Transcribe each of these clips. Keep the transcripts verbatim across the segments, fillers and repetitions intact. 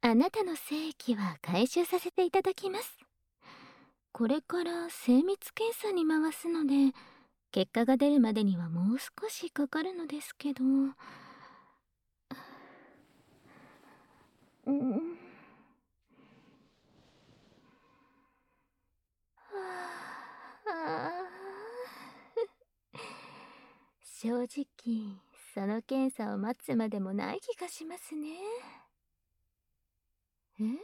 あなたの精液は回収させていただきます。これから精密検査に回すので、結果が出るまでにはもう少しかかるのですけど。うん。はあ、正直、その検査を待つまでもない気がしますね。え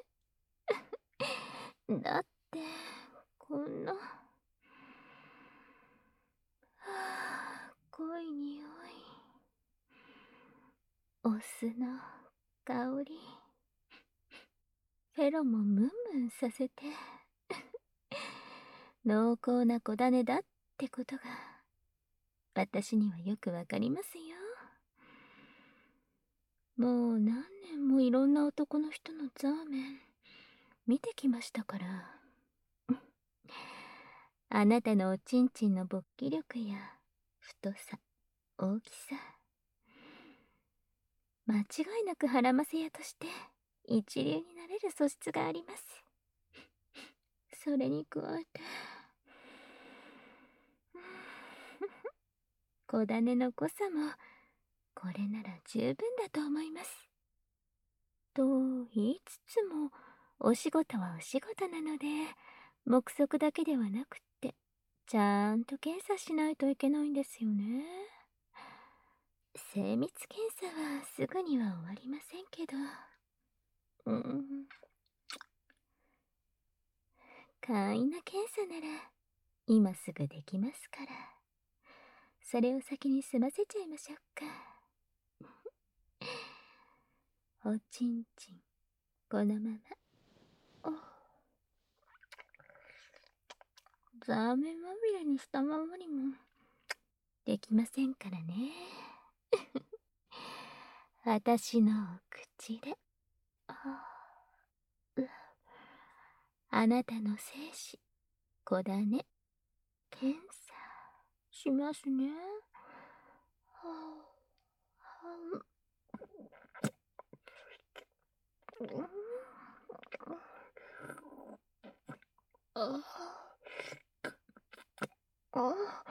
だって、こんな、はあ、濃い匂い。お酢の香り。フェロモンムンムンさせて。濃厚な子種だってことが、私にはよくわかりますよ。もう何年もいろんな男の人のザーメン、見てきましたから。あなたのおちんちんの勃起力や太さ、大きさ、間違いなく腹ませ屋として一流になれる素質があります。それに加えて小種の濃さもこれなら十分だと思います。と言いつつも、お仕事はお仕事なので、目測だけではなくってちゃんと検査しないといけないんですよね。精密検査はすぐには終わりませんけど。うん。簡易な検査なら今すぐできますから、それを先に済ませちゃいましょうか。おちんちんこのまま。おザーメンまみれにしたままにもできませんからね。私の口で。ああなたの精子子種検査しますね。はあ、はあ、あ、あ、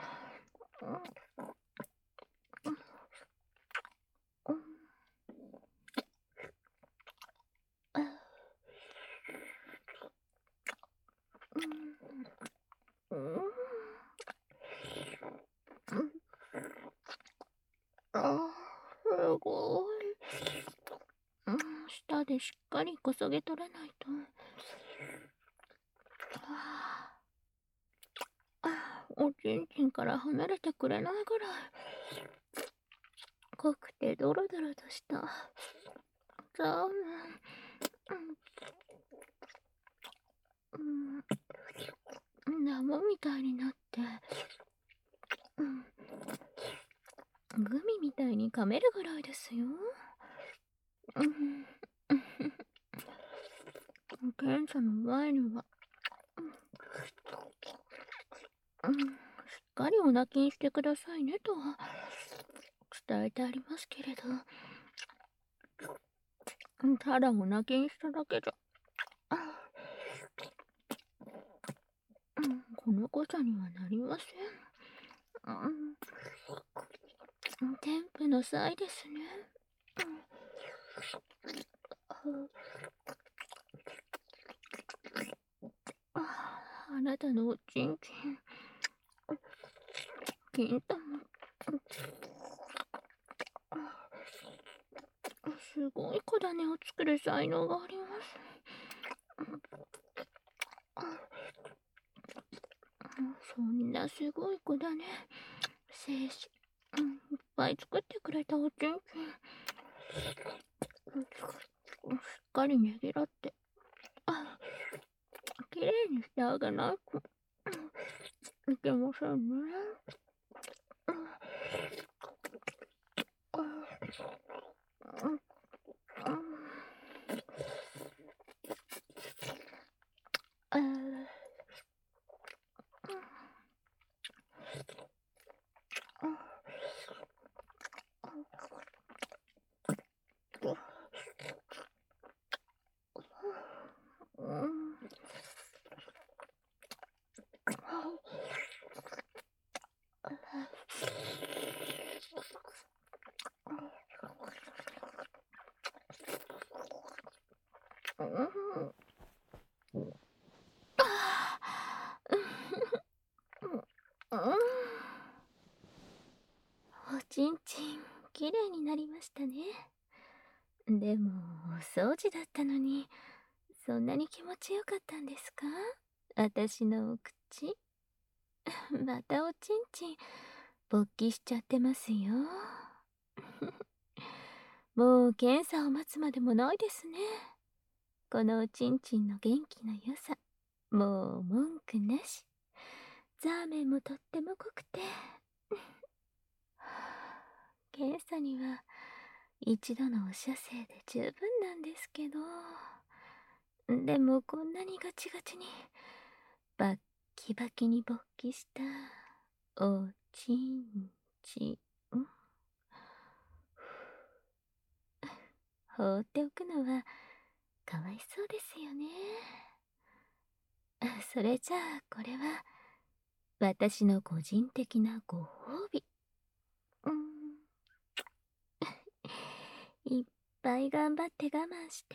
あ、すごい。舌でしっかりこそげ取らないと。ああ、おちんちんから離れてくれないぐらい濃くてドロドロとしたザーメン、うん、生みたいになって、うん、グミみたいに噛めるぐらいですよ。うん、検査の前には、うん、しっかりお泣きにしてくださいねとは伝えてありますけれど、ただお泣きにしただけじゃ、うん、この子さにはなりません。うん、添付の際ですね。ああなたのおちんちん、金玉、すごい子種を作る才能があります。そんなすごい子種、精子、うん、いっぱい作ってくれたおちんちん、しっかりねぎらって、あ、きれいにしてあげないといけませんね。あうん。あーうん。おちんちん、きれいになりましたね。でも、お掃除だったのに、そんなに気持ちよかったんですか？私のお口。またおちんちん、勃起しちゃってますよ。もう検査を待つまでもないですね。このおちんちんの元気の良さ、もう文句なし。ザーメンもとっても濃くて。検査には一度のお射精で十分なんですけど。でもこんなにガチガチに、バッキバキに勃起したおちんちん。放っておくのはかわいそうですよね。それじゃあこれは私の個人的なご褒美。うん。いっぱい頑張って我慢して。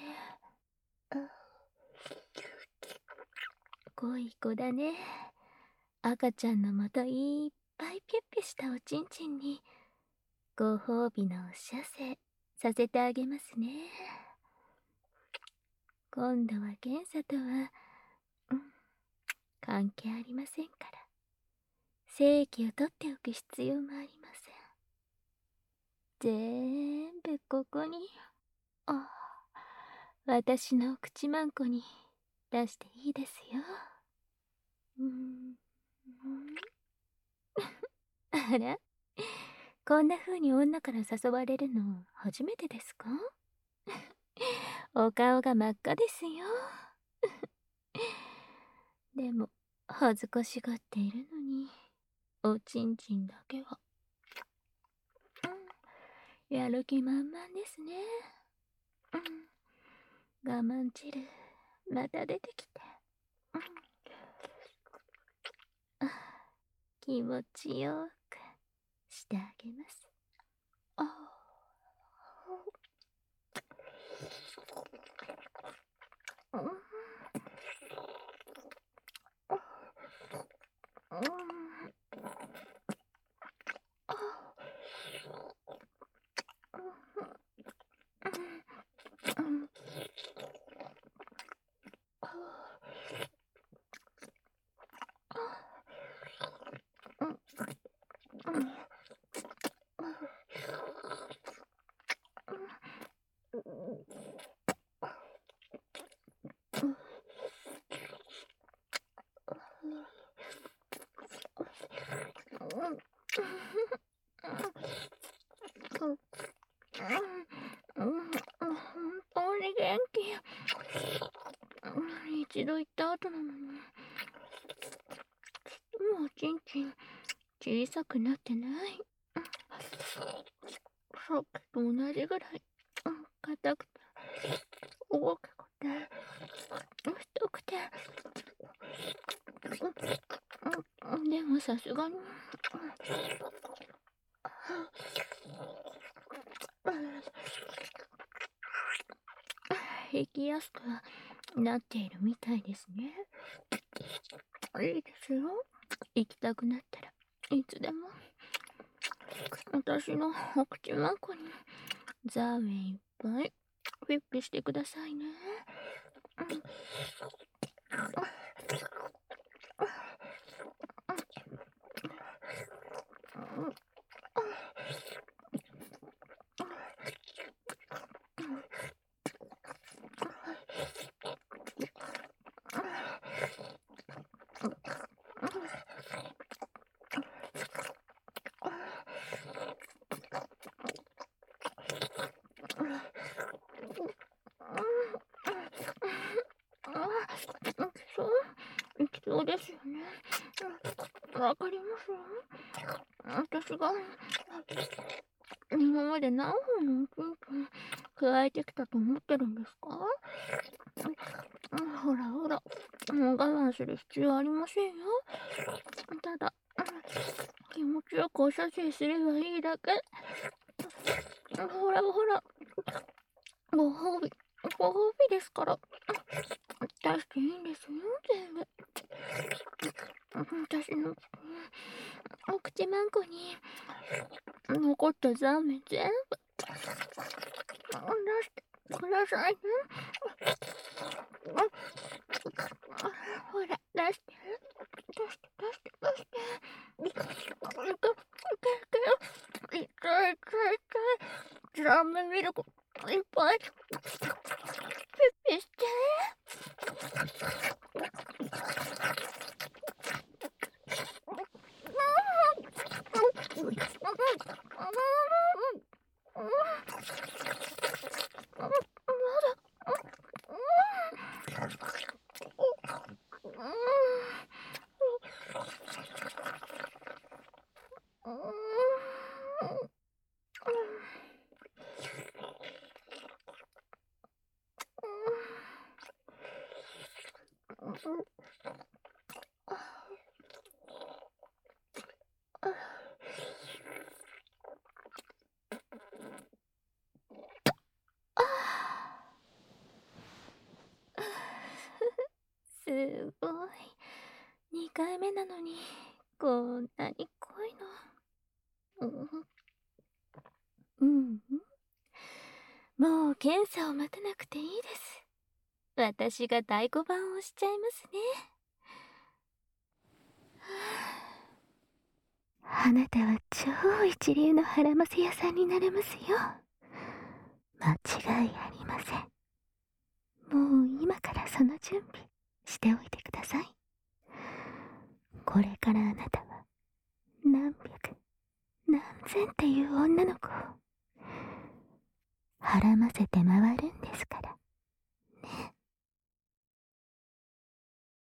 濃い子だね。赤ちゃんのもといっぱいピュッピュしたおちんちんにご褒美のお射精させてあげますね。今度は検査とは、うん、関係ありませんから。精液を取っておく必要もありません。ぜーんぶここに、あ、私の口まんこに出していいですよ。うーん。あら、こんな風に女から誘われるの初めてですか？お顔が真っ赤ですよ。でも、恥ずかしがっているのに、おちんちんだけは。うん、やる気満々ですね。うん、我慢汁、また出てきて。うん、あ、気持ちよくしてあげます。ああ、うん、うん、あ、うん、うん、うん、うん、本当に元気。一度行った後なのに、もうおちんちん小さくなってない。さっきと同じぐらい硬くて大きくて太くて、でもさすがに生きやすくなっているみたいですね。いいですよ。行きたくなったらいつでも私のお口まんこにザーメンいっぱいピッピしてくださいね。そう、そうですよね。わかりますよ。私が今まで何本のおちんちん加えてきたと思ってるんですか？ほらほら、もう我慢する必要ありませんよ。ただ、気持ちよくお射精すればいいだけ。ほらほら、ご褒美、ご褒美ですから。 出していいんですよ、全部。私の、お口まんこに残ったザーメン全部出してくださいね。ほら、出して。出して、出して、出して。いけ、いけ、いけ、いけ、痛い、痛い、痛い。ザーメンミルクいっぱい。ピッピして。すごい。にかいめなのにこんなに濃いの。うん、もう検査を待たなくていいです。私が太鼓判を押しちゃいますね。あなたは超一流の腹ませ屋さんになれますよ。間違いありません。もう今からその準備しておいてください。これからあなたは何百何千っていう女の子をはらませて回るんですから。